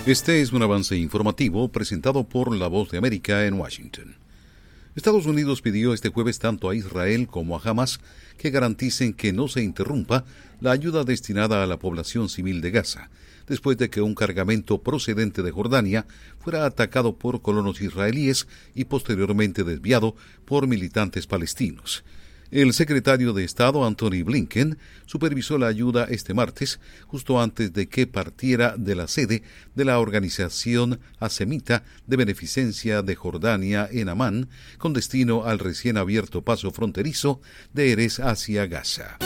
Este es un avance informativo presentado por La Voz de América en Washington. Estados Unidos pidió este jueves tanto a Israel como a Hamas que garanticen que no se interrumpa la ayuda destinada a la población civil de Gaza, después de que un cargamento procedente de Jordania fuera atacado por colonos israelíes y posteriormente desviado por militantes palestinos. El secretario de Estado, Antony Blinken, supervisó la ayuda este martes, justo antes de que partiera de la sede de la organización hasemita de beneficencia de Jordania en Amán, con destino al recién abierto paso fronterizo de Erez hacia Gaza.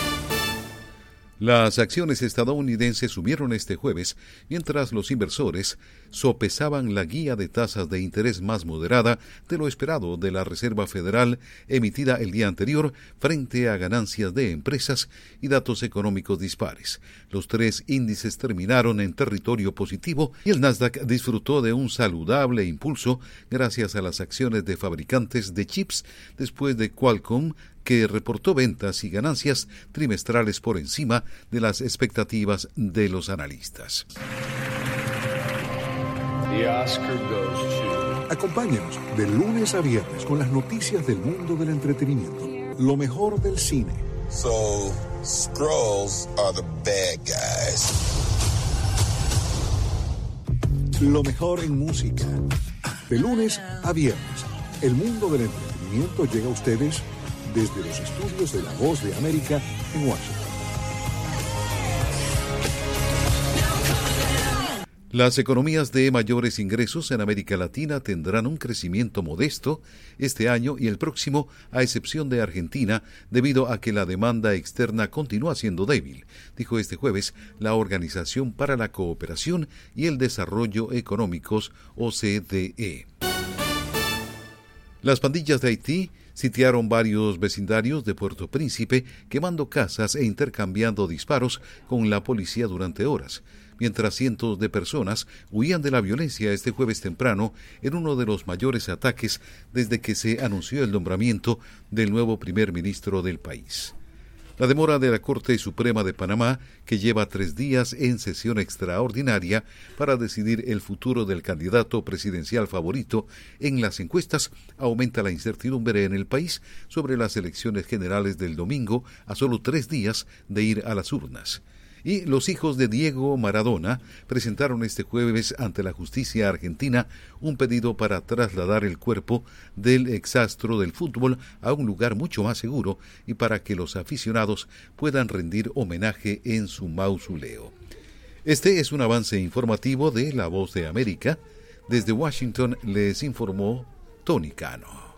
Las acciones estadounidenses subieron este jueves, mientras los inversores sopesaban la guía de tasas de interés más moderada de lo esperado de la Reserva Federal emitida el día anterior frente a ganancias de empresas y datos económicos dispares. Los tres índices terminaron en territorio positivo y el Nasdaq disfrutó de un saludable impulso gracias a las acciones de fabricantes de chips después de Qualcomm, que reportó ventas y ganancias trimestrales por encima de las expectativas de los analistas. Acompáñanos de lunes a viernes con las noticias del mundo del entretenimiento, lo mejor del cine. So, Skrulls are the bad guys. Lo mejor en música. De lunes a viernes, el mundo del entretenimiento llega a ustedes desde los estudios de La Voz de América en Washington. Las economías de mayores ingresos en América Latina tendrán un crecimiento modesto este año y el próximo, a excepción de Argentina, debido a que la demanda externa continúa siendo débil, dijo este jueves la Organización para la Cooperación y el Desarrollo Económicos, OCDE. Las pandillas de Haití sitiaron varios vecindarios de Puerto Príncipe, quemando casas e intercambiando disparos con la policía durante horas, mientras cientos de personas huían de la violencia este jueves temprano en uno de los mayores ataques desde que se anunció el nombramiento del nuevo primer ministro del país. La demora de la Corte Suprema de Panamá, que lleva 3 días en sesión extraordinaria para decidir el futuro del candidato presidencial favorito en las encuestas, aumenta la incertidumbre en el país sobre las elecciones generales del domingo a solo 3 días de ir a las urnas. Y los hijos de Diego Maradona presentaron este jueves ante la justicia argentina un pedido para trasladar el cuerpo del exastro del fútbol a un lugar mucho más seguro y para que los aficionados puedan rendir homenaje en su mausoleo. Este es un avance informativo de La Voz de América. Desde Washington les informó Tony Cano.